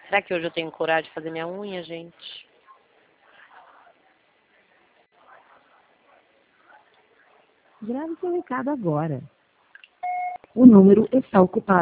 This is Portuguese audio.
Será que hoje eu tenho coragem de fazer minha unha, gente? Grave seu recado agora. O número está ocupado.